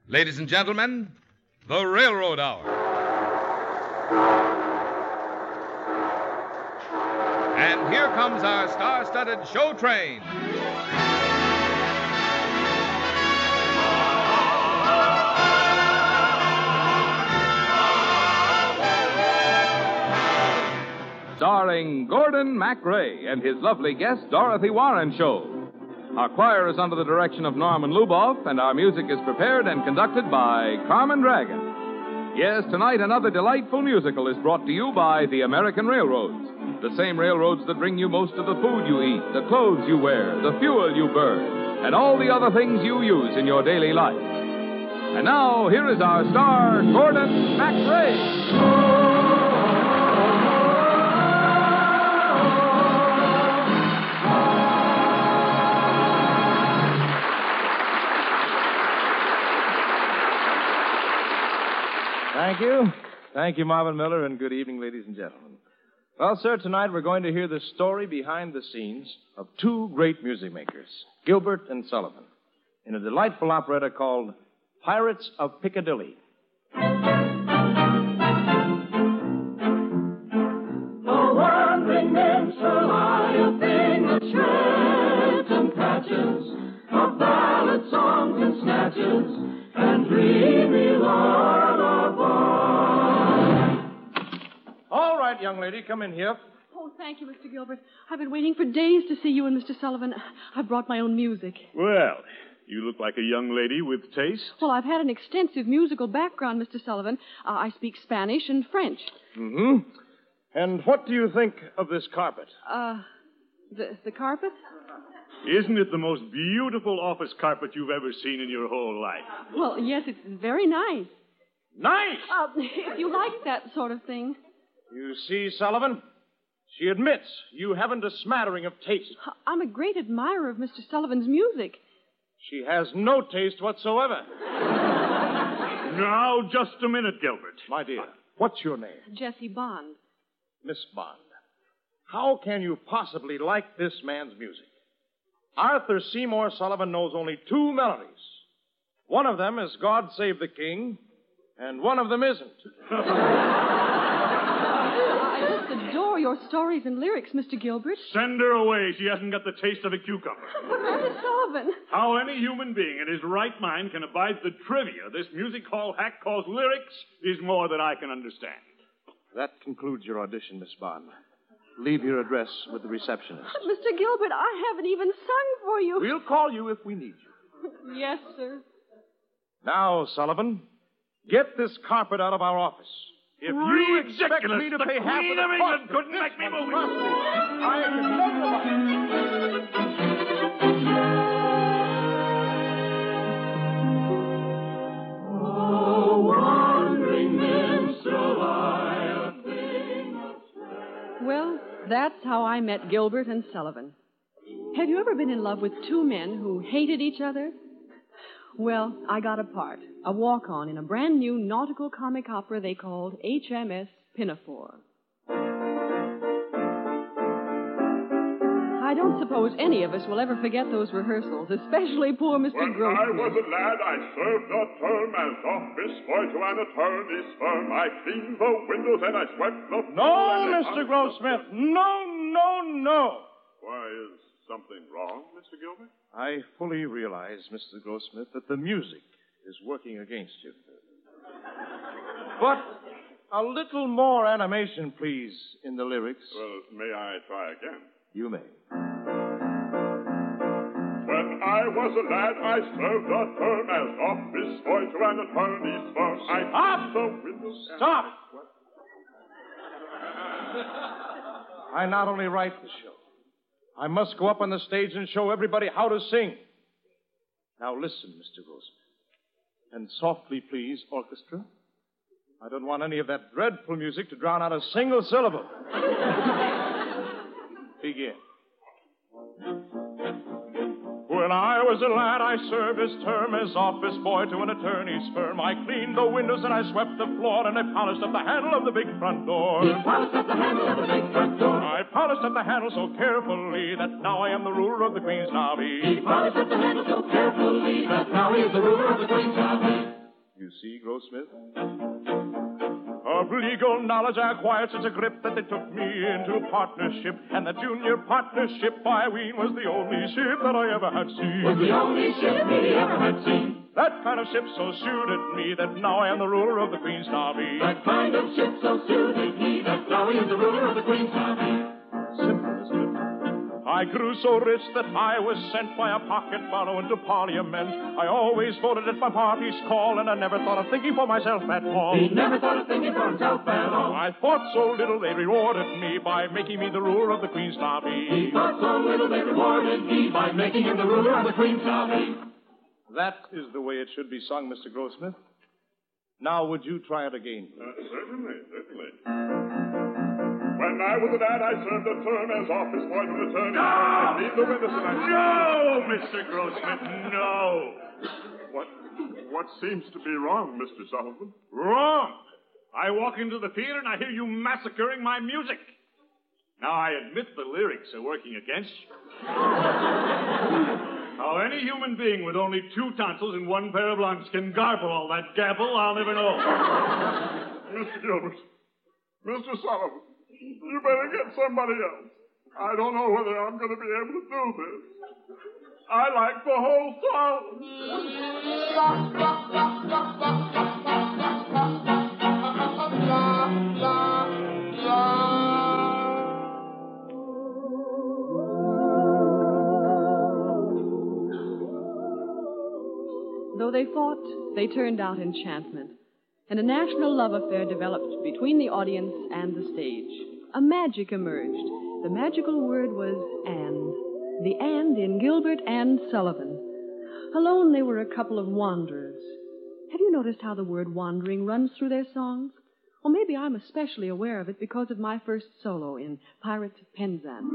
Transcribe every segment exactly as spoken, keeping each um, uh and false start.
Ladies and gentlemen, the Railroad Hour. And here comes our star-studded show train. Starring Gordon MacRae and his lovely guest, Dorothy Warren Show. Our choir is under the direction of Norman Luboff, and our music is prepared and conducted by Carmen Dragon. Yes, tonight another delightful musical is brought to you by the American Railroads. The same railroads that bring you most of the food you eat, the clothes you wear, the fuel you burn, and all the other things you use in your daily life. And now, here is our star, Gordon MacRae. Thank you. Thank you, Marvin Miller, and good evening, ladies and gentlemen. Well, sir, tonight we're going to hear the story behind the scenes of two great music makers, Gilbert and Sullivan, in a delightful operetta called Pirates of Piccadilly. A wandering minstrel, a thing of shreds and patches, of ballad songs and snatches, and dreamy lord of All right, young lady, come in here. Oh, thank you, Mister Gilbert. I've been waiting for days to see you and Mister Sullivan. I've brought my own music. Well, you look like a young lady with taste. Well, I've had an extensive musical background, Mister Sullivan. Uh, I speak Spanish and French. Mm-hmm. And what do you think of this carpet? Uh, the, the carpet? Isn't it the most beautiful office carpet you've ever seen in your whole life? Well, yes, it's very nice. Nice! Uh, if you like that sort of thing. You see, Sullivan, she admits you haven't a smattering of taste. I'm a great admirer of Mister Sullivan's music. She has no taste whatsoever. Now, just a minute, Gilbert. My dear, what's your name? Jessie Bond. Miss Bond. How can you possibly like this man's music? Arthur Seymour Sullivan knows only two melodies. One of them is God Save the King, and one of them isn't. I just adore your stories and lyrics, Mister Gilbert. Send her away. She hasn't got the taste of a cucumber. But, Mister Sullivan... How any human being in his right mind can abide the trivia this music hall hack calls lyrics is more than I can understand. That concludes your audition, Miss Bond. Leave your address with the receptionist. Mister Gilbert, I haven't even sung for you. We'll call you if we need you. Yes, sir. Now, Sullivan, get this carpet out of our office. If you expect Ridiculous. me to The pay half Queen of the of England cost couldn't of make me this move it. monstrosity, I can Oh, wandering minstrel, I a thing of shreds. Well, that's how I met Gilbert and Sullivan. Have you ever been in love with two men who hated each other? Well, I got a part, a walk-on in a brand new nautical comic opera they called H M S Pinafore. I don't suppose any of us will ever forget those rehearsals, especially poor Mister When Grossman. I was a lad, I served a term as office boy to an attorney's firm. I cleaned the windows and I swept the floor. No, and I Mister hung Grossmith. No, no, no. Why, is something wrong, Mister Gilbert? I fully realize, Mister Grossmith, that the music is working against you. But a little more animation, please, in the lyrics. Well, may I try again? You may. When I was a lad, I served a term as office boy to an attorney's firm. I Stop! cleaned the windows and Stop! I swept... I not only write the show, I must go up on the stage and show everybody how to sing. Now listen, Mister Grossman. And softly, please, orchestra. I don't want any of that dreadful music to drown out a single syllable. Begin. When I was a lad, I served his term as office boy to an attorney's firm. I cleaned the windows and I swept the floor, and I polished up the handle of the big front door. He polished up the handle of the big front door. I polished up the handle so carefully that now I am the ruler of the Queen's Navy. He polished up the handle so carefully that now he is the ruler of the Queen's Navy. Grossmith. Of legal knowledge I acquired such a grip that they took me into partnership. And the junior partnership, I ween, was the only ship that I ever had seen. Was the only ship he ever had seen. That kind of ship so suited me that now I am the ruler of the Queen's Navy. That kind of ship so suited me that now he is the ruler of the Queen's Navy. Simple, isn't it? I grew so rich that I was sent by a pocket fellow into Parliament. I always voted at my party's call, and I never thought of thinking for myself at all. He never thought of thinking for himself at all. I thought so little they rewarded me by making me the ruler of the Queen's Navy. He thought so little they rewarded me by making him the ruler of the Queen's Navy. That is the way it should be sung, Mister Grossmith. Now, would you try it again, please? Uh, certainly, certainly. When I was a lad, I served a term as office boy to an attorney. No! Leave the witness and I... No, Mister Grossmith, no. What, what seems to be wrong, Mister Sullivan? Wrong. I walk into the theater and I hear you massacring my music. Now, I admit the lyrics are working against you. How any human being with only two tonsils and one pair of lungs can garble all that gabble, I'll never know. Mister Gilbert, Mister Sullivan, you better get somebody else. I don't know whether I'm going to be able to do this. I like the whole Though they fought, they turned out enchantment, and a national love affair developed between the audience and the stage. A magic emerged. The magical word was and. The and in Gilbert and Sullivan. Alone, they were a couple of wanderers. Have you noticed how the word wandering runs through their songs? Or maybe I'm especially aware of it because of my first solo in Pirates of Penzance.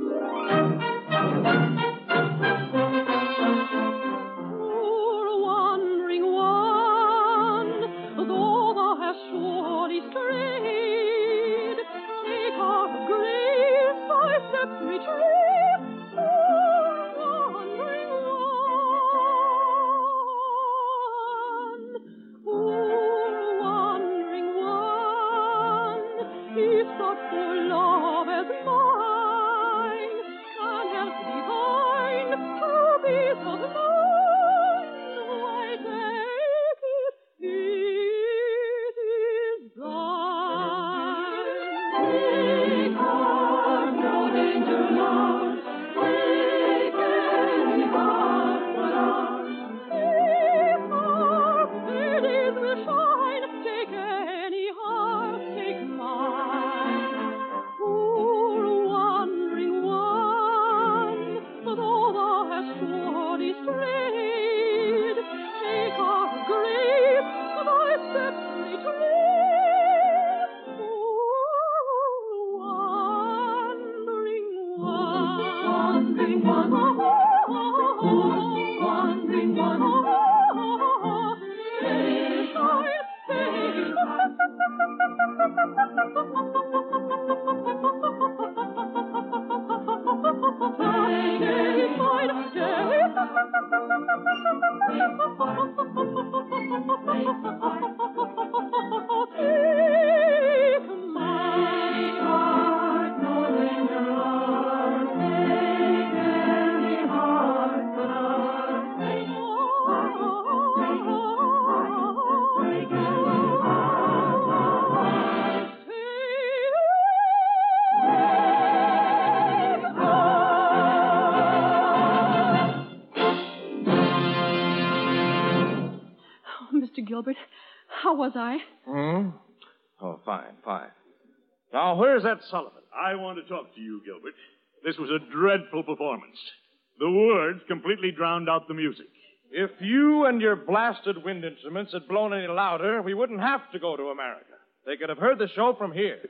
Gilbert, how was I? Hmm? Oh, fine, fine. Now, where's that Sullivan? I want to talk to you, Gilbert. This was a dreadful performance. The words completely drowned out the music. If you and your blasted wind instruments had blown any louder, we wouldn't have to go to America. They could have heard the show from here.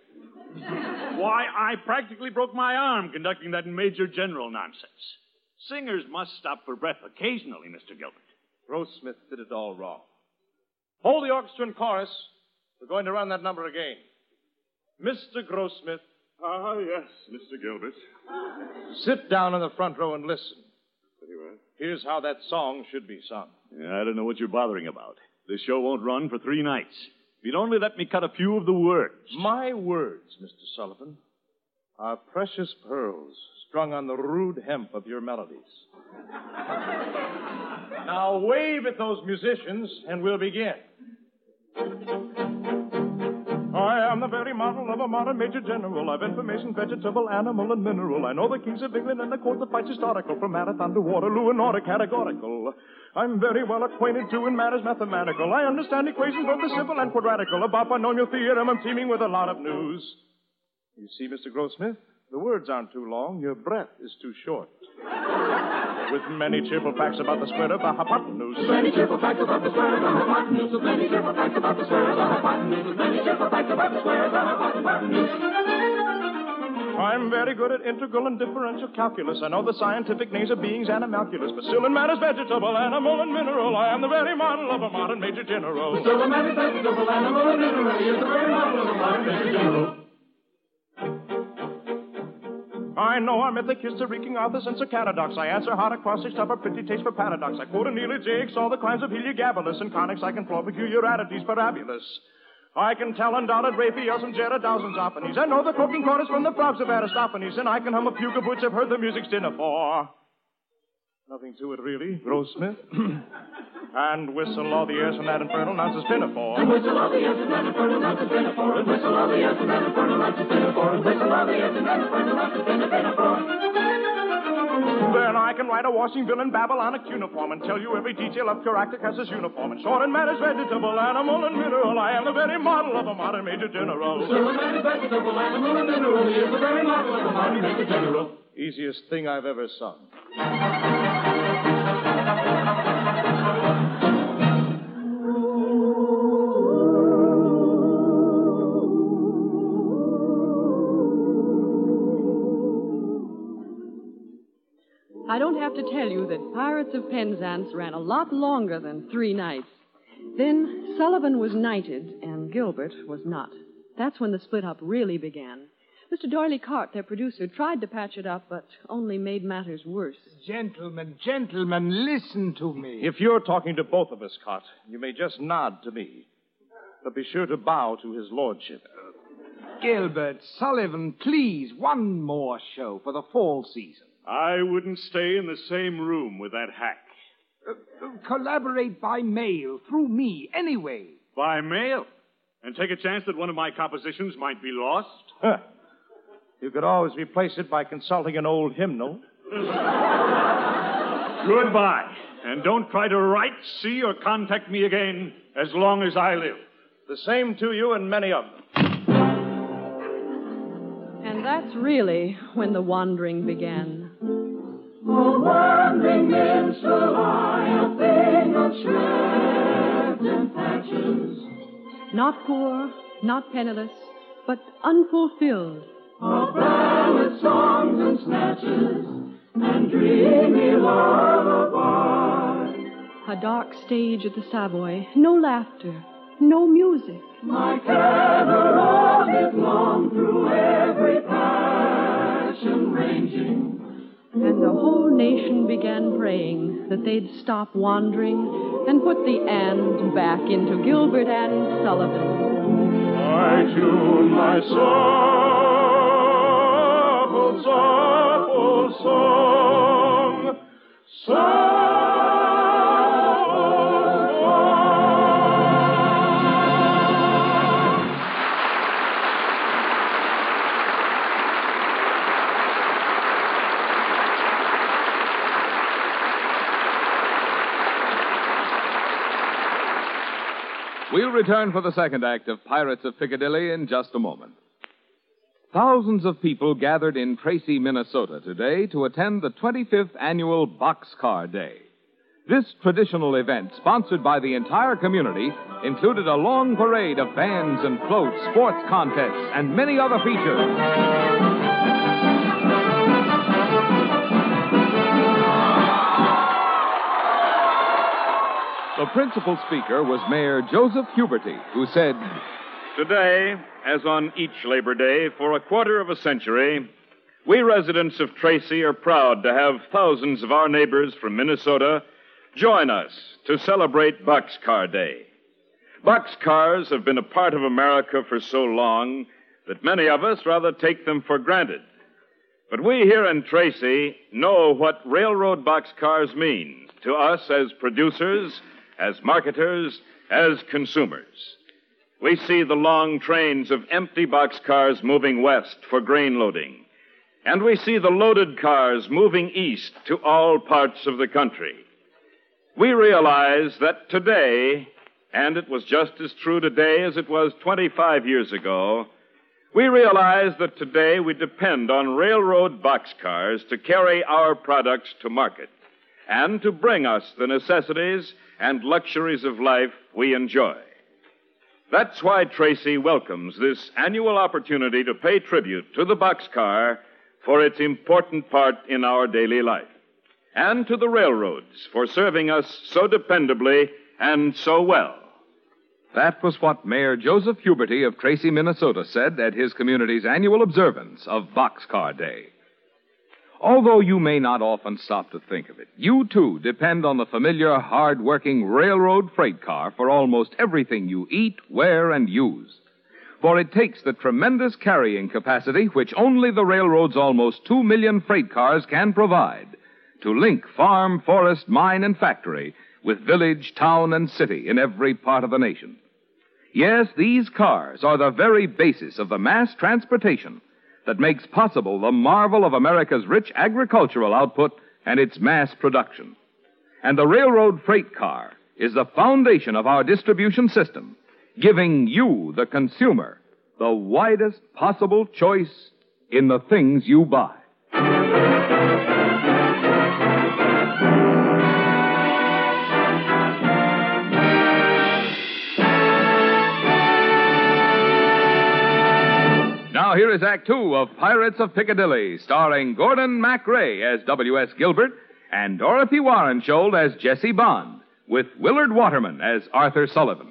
Why, I practically broke my arm conducting that Major General nonsense. Singers must stop for breath occasionally, Mister Gilbert. Grossmith did it all wrong. Hold the orchestra and chorus. We're going to run that number again. Mister Grossmith. Ah, yes, Mister Gilbert. Sit down in the front row and listen. Very well. Here's how that song should be sung. Yeah, I don't know what you're bothering about. This show won't run for three nights. If you'd only let me cut a few of the words. My words, Mister Sullivan, are precious pearls strung on the rude hemp of your melodies. Now wave at those musicians, and we'll begin. I am the very model of a modern major general of information, vegetable, animal, and mineral. I know the kings of England and the court that fights historical, from Marathon to Waterloo and order categorical. I'm very well acquainted, too, in matters mathematical. I understand equations both the simple and quadratical. About binomial theorem, I'm teeming with a lot of news. You see, Mister Grossmith, the words aren't too long. Your breath is too short. With many cheerful facts about the square of the hypotenuse. Many cheerful facts about the square of the hypotenuse. Many cheerful facts about the square of the hypotenuse. Many cheerful facts about the square of the hypotenuse. I'm very good at integral and differential calculus. I know the scientific names of beings and animalculous. But still in matters vegetable, animal, and mineral, I am the very model of a modern major general. But still in matters vegetable, animal, and mineral, he is the very model of a modern major general. I know our mythic history, King Arthur, and Sir Caradox. I answer hot acrostics, have a pretty taste for paradox. I quote Aeneid, Jakes, all the crimes of Heliogabalus, and conics I can floor peculiarities parabulous. I can tell undoubted Raphaels and Gerardows and Zoffanies. I know the croaking chorus from the frogs of Aristophanes, and I can hum a fugue of which I've heard the music's dinner for. Nothing to it, really, Grossmith. And whistle all the airs from that infernal nonsense pinafore. And whistle all the airs from that infernal nonsense pinafore. And whistle all the airs from that infernal nonsense pinafore. And whistle all the airs from that infernal nonsense pinafore. Then I can write a washing bill in Babylonic uniform and tell you every detail of Caractacus's uniform. In short, in matters vegetable, animal, and mineral, I am the very model of a modern major general. So in matters vegetable, animal, and mineral, he is the very model of a modern major general. Easiest thing I've ever sung. I don't have to tell you that Pirates of Penzance ran a lot longer than three nights. Then Sullivan was knighted, and Gilbert was not. That's when the split-up really began. Mister Doyley Cart, their producer, tried to patch it up, but only made matters worse. Gentlemen, gentlemen, listen to me. If you're talking to both of us, Cart, you may just nod to me. But be sure to bow to his lordship. Gilbert, Sullivan, please, one more show for the fall season. I wouldn't stay in the same room with that hack. Uh, uh, collaborate by mail, through me, anyway. By mail? And take a chance that one of my compositions might be lost? Huh. You could always replace it by consulting an old hymnal. Goodbye. And don't try to write, see, or contact me again as long as I live. The same to you and many of them. And that's really when the wandering began. Oh, wandering minstrel, I a thing of shreds and patches. Not poor, not penniless, but unfulfilled. Of ballad songs and snatches, and dreamy lullaby. A dark stage at the Savoy, no laughter, no music. My tether all it long through every passion ranging. And the whole nation began praying that they'd stop wandering and put the and back into Gilbert and Sullivan. I tune my soul, soulful song, song. We'll return for the second act of Pirates of Piccadilly in just a moment. Thousands of people gathered in Tracy, Minnesota today to attend the twenty-fifth annual Boxcar Day. This traditional event, sponsored by the entire community, included a long parade of bands and floats, sports contests, and many other features. The principal speaker was Mayor Joseph Huberty, who said, Today, as on each Labor Day for a quarter of a century, we residents of Tracy are proud to have thousands of our neighbors from Minnesota join us to celebrate Boxcar Day. Boxcars have been a part of America for so long that many of us rather take them for granted. But we here in Tracy know what railroad boxcars mean to us as producers, as marketers, as consumers. We see the long trains of empty boxcars moving west for grain loading, and we see the loaded cars moving east to all parts of the country. We realize that today, and it was just as true today as it was twenty-five years ago, we realize that today we depend on railroad boxcars to carry our products to market and to bring us the necessities and luxuries of life we enjoy. That's why Tracy welcomes this annual opportunity to pay tribute to the boxcar for its important part in our daily life, and to the railroads for serving us so dependably and so well. That was what Mayor Joseph Huberty of Tracy, Minnesota, said at his community's annual observance of Boxcar Day. Although you may not often stop to think of it, you, too, depend on the familiar, hard-working railroad freight car for almost everything you eat, wear, and use. For it takes the tremendous carrying capacity which only the railroad's almost two million freight cars can provide to link farm, forest, mine, and factory with village, town, and city in every part of the nation. Yes, these cars are the very basis of the mass transportation that makes possible the marvel of America's rich agricultural output and its mass production. And the railroad freight car is the foundation of our distribution system, giving you, the consumer, the widest possible choice in the things you buy. Now, here is Act Two of Pirates of Piccadilly, starring Gordon MacRae as W S. Gilbert and Dorothy Warrenshold as Jessie Bond, with Willard Waterman as Arthur Sullivan.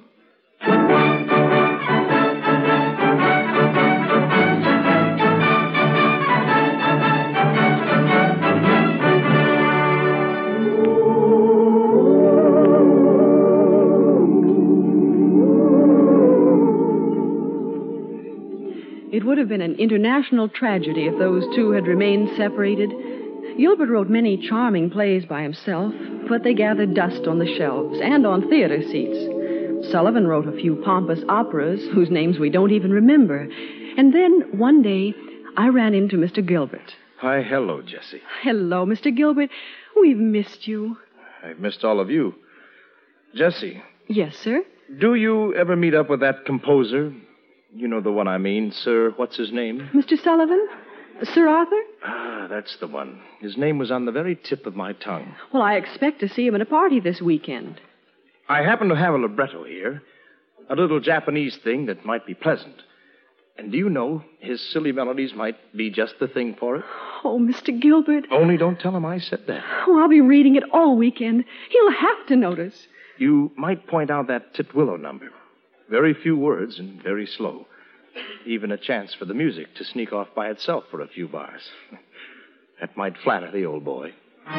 It would have been an international tragedy if those two had remained separated. Gilbert wrote many charming plays by himself, but they gathered dust on the shelves and on theater seats. Sullivan wrote a few pompous operas whose names we don't even remember. And then, one day, I ran into Mister Gilbert. Hi, hello, Jessie. Hello, Mister Gilbert. We've missed you. I've missed all of you. Jessie. Yes, sir? Do you ever meet up with that composer? You know the one I mean, Sir, what's his name? Mister Sullivan? Sir Arthur? Ah, that's the one. His name was on the very tip of my tongue. Well, I expect to see him at a party this weekend. I happen to have a libretto here, a little Japanese thing that might be pleasant. And do you know, his silly melodies might be just the thing for it? Oh, Mister Gilbert. Only don't tell him I said that. Oh, I'll be reading it all weekend. He'll have to notice. You might point out that Titwillow number. Very few words and very slow. Even a chance for the music to sneak off by itself for a few bars. That might flatter the old boy.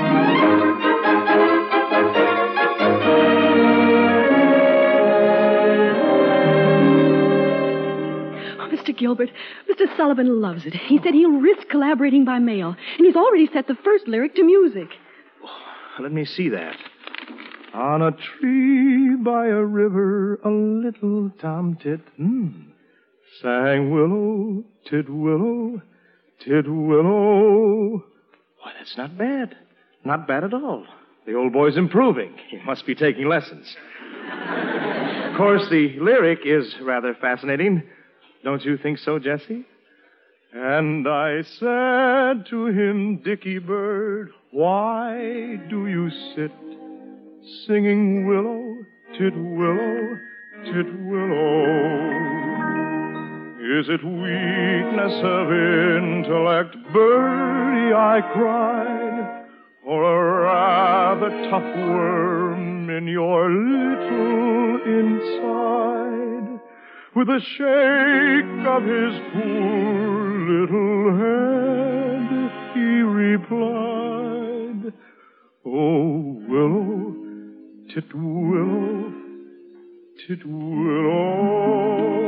Oh, Mister Gilbert, Mister Sullivan loves it. He said he'll risk collaborating by mail, and he's already set the first lyric to music. Oh, let me see that. On a tree by a river, a little tomtit, mm, sang willow, titwillow, titwillow. Why, that's not bad. Not bad at all. The old boy's improving. He must be taking lessons. Of course, the lyric is rather fascinating. Don't you think so, Jessie? And I said to him, Dickie Bird, why do you sit singing willow, titwillow, titwillow? Is it weakness of intellect, birdie, I cried, or a rather tough worm in your little inside? With a shake of his poor little head, he replied, oh, willow, titwillow, Titwillow.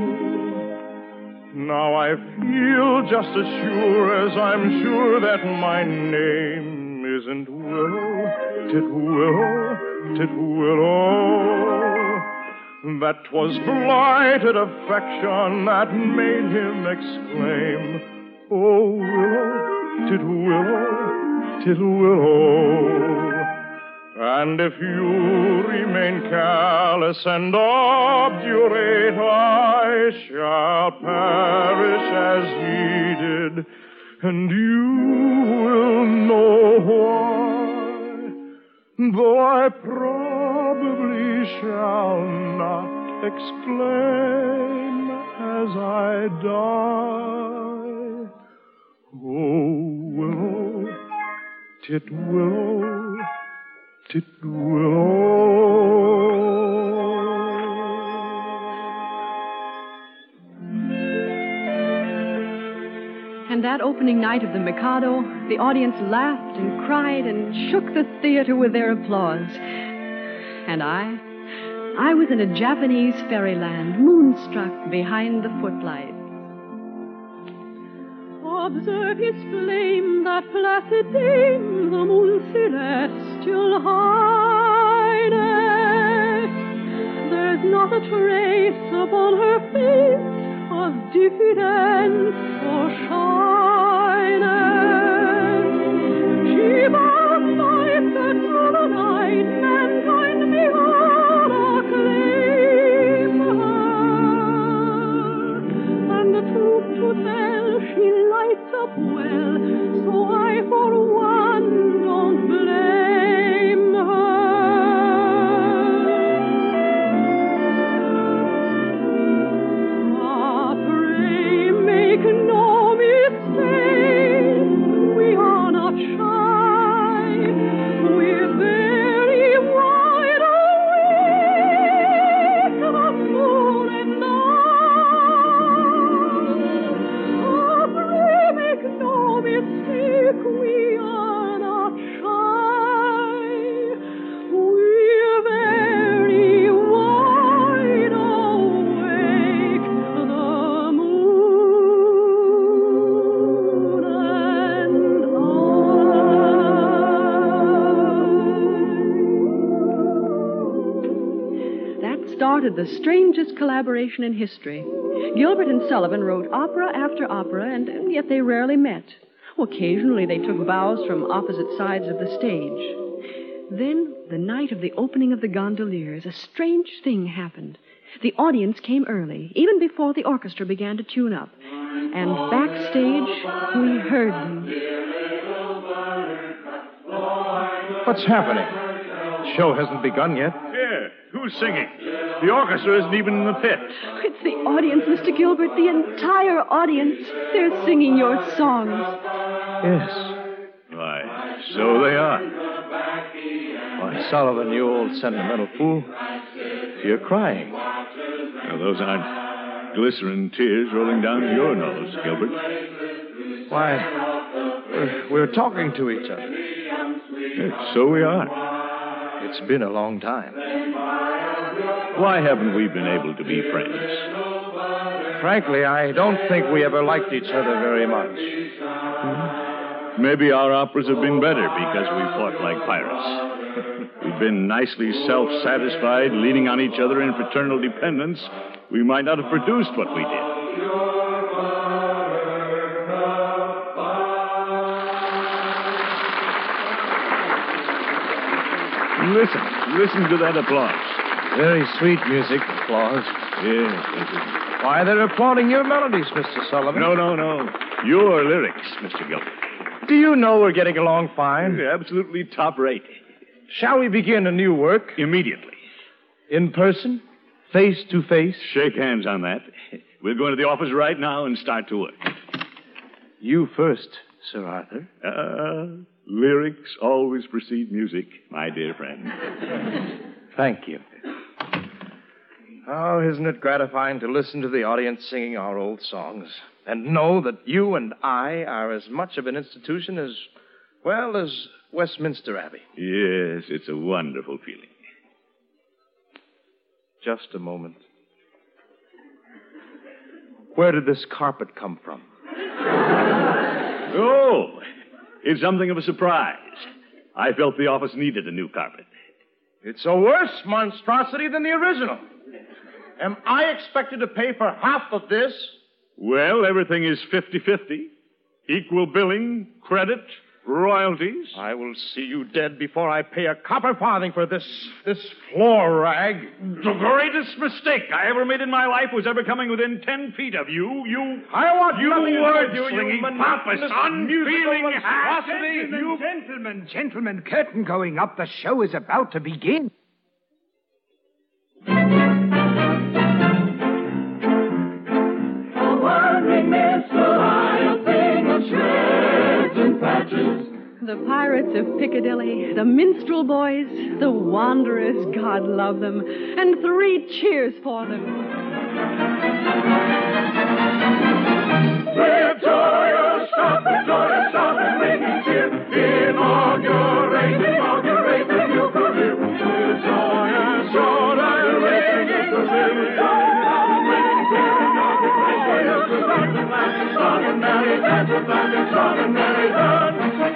Now I feel just as sure as I'm sure that my name isn't Willow. Titwillow, Titwillow. That 'twas blighted affection that made him exclaim, oh, Willow, Titwillow, Titwillow. And if you remain careless and obdurate, I shall perish as he did, and you will know why, though I probably shall not exclaim as I die. Oh, Willow, Titwillow, And that opening night of the Mikado, the audience laughed and cried and shook the theater with their applause. And I, I was in a Japanese fairyland, moonstruck behind the footlights. Observe his flame, that placid dame, the moon's celestial highness. There's not a trace upon her face of diffidence or shyness. She bows life that through the night mankind behold acclaim her. And the truth to tell, she lights up well, so I for one don't blame her. Ah, pray make no mistake, we are not shy, we're very wide awake, the moon and I. Ah, pray make no mistake, we are not shy, we're very wide awake, the moon and I. That started the strangest collaboration in history. Gilbert and Sullivan wrote opera after opera, and yet they rarely met. Occasionally they took bows from opposite sides of the stage. Then, the night of the opening of the Gondoliers, a strange thing happened. The audience came early, even before the orchestra began to tune up. And backstage, we heard them. What's happening? The show hasn't begun yet. Yeah, who's singing? The orchestra isn't even in the pit. It's the audience, Mister Gilbert, the entire audience. They're singing your songs. Yes. Why, so they are. Why, Sullivan, you old sentimental fool. You're crying. Well, those aren't glycerin tears rolling down your nose, Gilbert. Why, we're, we're talking to each other. Yes, so we are. It's been a long time. Why haven't we been able to be friends? Frankly, I don't think we ever liked each other very much. Hmm? Maybe our operas have been better because we fought like pirates. We've been nicely self-satisfied, leaning on each other in fraternal dependence. We might not have produced what we did. Listen, listen to that applause. Very sweet music, applause. Yes, yes, yes. Why, they're applauding your melodies, Mister Sullivan. No, no, no. Your lyrics, Mister Gilbert. Do you know we're getting along fine? You're absolutely top rate. Shall we begin a new work? Immediately. In person? Face to face? Shake hands on that. We'll go into the office right now and start to work. You first, Sir Arthur. Uh, lyrics always precede music, my dear friend. Thank you. Oh, isn't it gratifying to listen to the audience singing our old songs and know that you and I are as much of an institution as, well, as Westminster Abbey? Yes, it's a wonderful feeling. Just a moment. Where did this carpet come from? Oh, it's something of a surprise. I felt the office needed a new carpet. It's a worse monstrosity than the original. Am I expected to pay for half of this? Well, everything is fifty-fifty. Equal billing, credit, royalties. I will see you dead before I pay a copper farthing for this, this floor rag. The greatest mistake I ever made in my life was ever coming within ten feet of you. You... I want you nothing to do with you, word-slinging, you pompous, unfeeling hack. Gentlemen, You... gentlemen, gentlemen, curtain going up. The show is about to begin. The pirates of Piccadilly, the minstrel boys, the wanderers, God love them, and three cheers for them. Victoria, stop, Victoria, stop, and ringing cheer. Inaugurate, inaugurate the new career. Victoria, stop, and ringing career. Extraordinary, that's a plan, extraordinary done.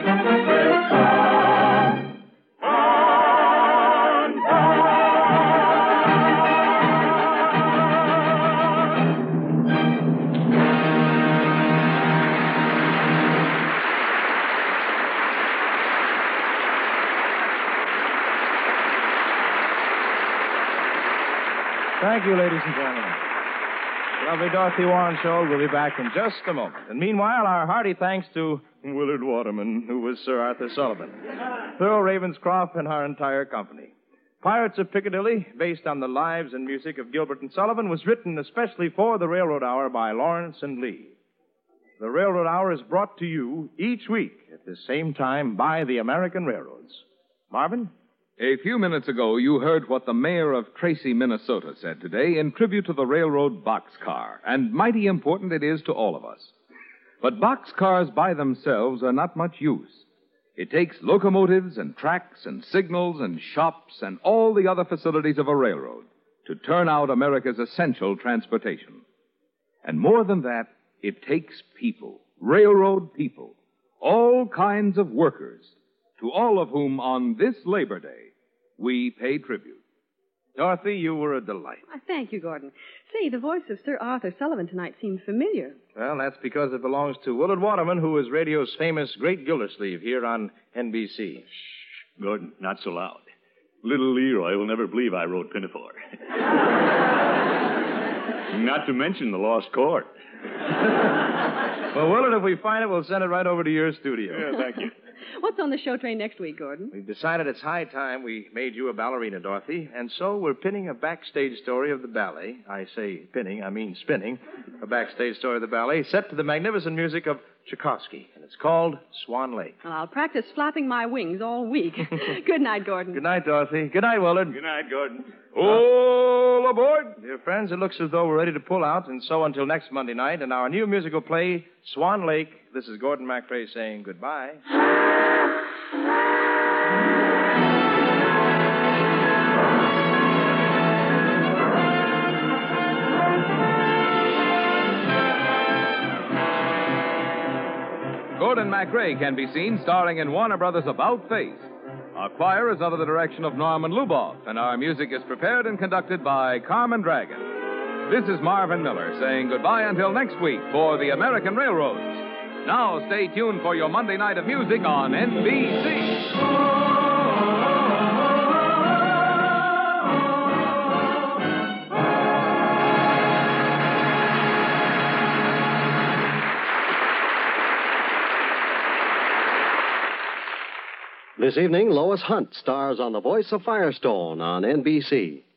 Thank you, ladies and gentlemen. The lovely Dorothy Warren Show will be back in just a moment. And meanwhile, our hearty thanks to Willard Waterman, who was Sir Arthur Sullivan, Thurl Ravenscroft, and our entire company. Pirates of Piccadilly, based on the lives and music of Gilbert and Sullivan, was written especially for the Railroad Hour by Lawrence and Lee. The Railroad Hour is brought to you each week at the same time by the American Railroads. Marvin? A few minutes ago, you heard what the mayor of Tracy, Minnesota said today in tribute to the railroad boxcar, and mighty important it is to all of us. But boxcars by themselves are not much use. It takes locomotives and tracks and signals and shops and all the other facilities of a railroad to turn out America's essential transportation. And more than that, it takes people, railroad people, all kinds of workers, to all of whom on this Labor Day we pay tribute. Dorothy, you were a delight. Uh, thank you, Gordon. Say, the voice of Sir Arthur Sullivan tonight seemed familiar. Well, that's because it belongs to Willard Waterman, who is radio's famous Great Gildersleeve here on N B C. Shh, Gordon, not so loud. Little Leroy will never believe I wrote Pinafore. Not to mention the lost chord. Well, Willard, if we find it, we'll send it right over to your studio. Yeah, thank you. What's on the show train next week, Gordon? We've decided it's high time we made you a ballerina, Dorothy, and so we're pinning a backstage story of the ballet. I say pinning, I mean spinning. A backstage story of the ballet set to the magnificent music of Tchaikovsky, and it's called Swan Lake. Well, I'll practice flapping my wings all week. Good night, Gordon. Good night, Dorothy. Good night, Willard. Good night, Gordon. All aboard! Dear friends, it looks as though we're ready to pull out, and so until next Monday night, in our new musical play, Swan Lake, this is Gordon MacRae saying goodbye. Gordon MacRae can be seen starring in Warner Brothers' About Face. Our choir is under the direction of Norman Luboff, and our music is prepared and conducted by Carmen Dragon. This is Marvin Miller saying goodbye until next week for the American Railroads. Now stay tuned for your Monday night of music on N B C. This evening, Lois Hunt stars on The Voice of Firestone on N B C.